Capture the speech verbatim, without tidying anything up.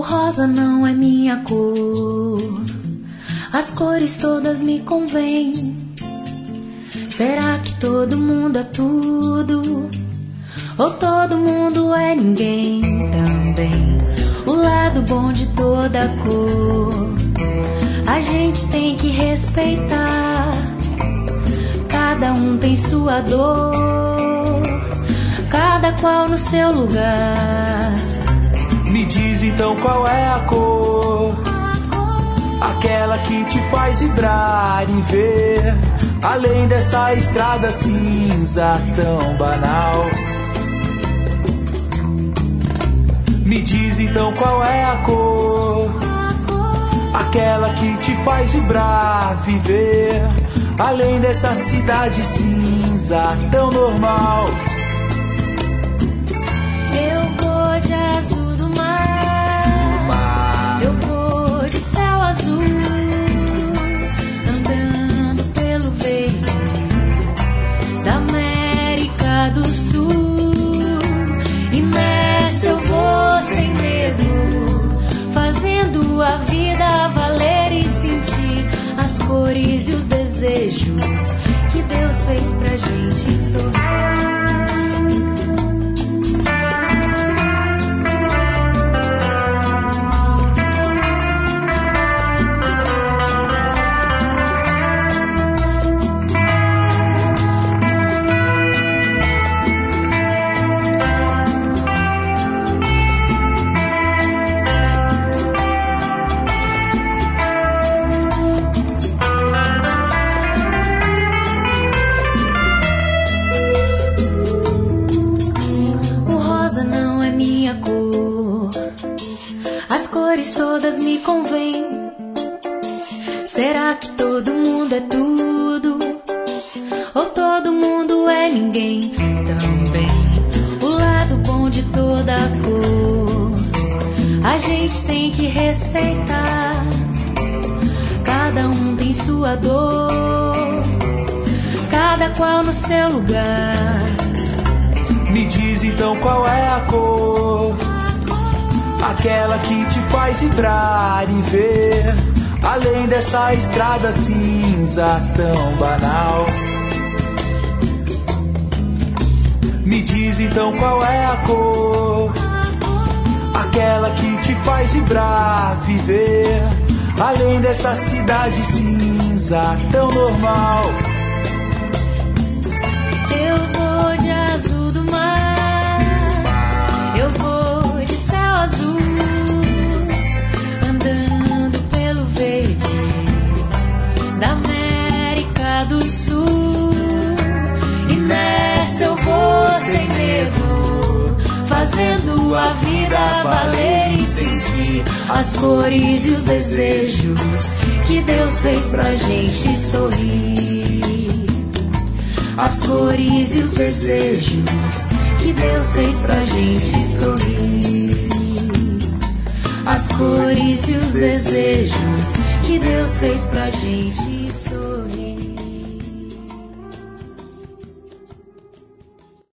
rosa não é minha cor, as cores todas me convêm. Será que todo mundo é tudo? Ou todo mundo é ninguém também? O lado bom de toda cor a gente tem que respeitar. Cada um tem sua dor, cada qual no seu lugar. Me diz então qual é a cor, aquela que te faz vibrar e ver além dessa estrada cinza tão banal. Me diz então qual é a cor, aquela que te faz vibrar, viver além dessa cidade cinza tão normal. Eu vou de azul do mar, eu vou de céu azul, andando pelo verde da América do Sul. E nessa eu vou sem medo, fazendo a vida valer e sentir as cores e os desejos que Deus fez pra gente sorrir. Todas me convêm. Será que todo mundo é tudo? Ou todo mundo é ninguém também? O lado bom de toda cor a gente tem que respeitar. Cada um tem sua dor, cada qual no seu lugar. Me diz então qual é a cor, aquela que te faz vibrar e ver além dessa estrada cinza tão banal. Me diz então qual é a cor, aquela que te faz vibrar, viver além dessa cidade cinza tão normal. Eu vou de azul do mar, eu vou de céu azul, andando pelo verde da América do Sul. E nessa eu vou sem medo, fazendo a vida valer e sentir as cores e os desejos que Deus fez pra gente sorrir. As cores e os desejos que Deus fez pra gente sorrir. As cores e os desejos que Deus fez pra gente